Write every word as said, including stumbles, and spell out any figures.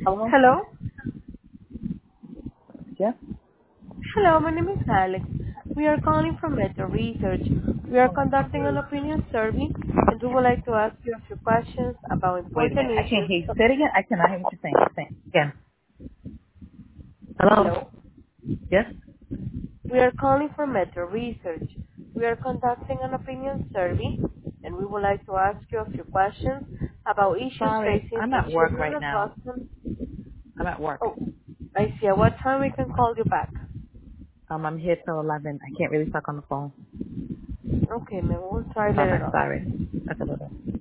Hello? Hello. Yes? Hello, my name is Alex. We are calling from Meta Research. We are conducting an opinion survey and we would like to ask you a few questions about Wait a important minute. I can't issues. hear you. Say it again. I cannot hear what you're saying. Say it again. Hello? Hello. Yes? We are calling from Meta Research. We are conducting an opinion survey and we would like to ask you a few questions about issues Sorry. facing I'm the at work children right of now. Boston. I'm at work. Oh, I see. At what time we can call you back? Um, I'm here till eleven. I can't really talk on the phone. Okay, ma'am. We'll try Okay, later on. sorry. That's a little.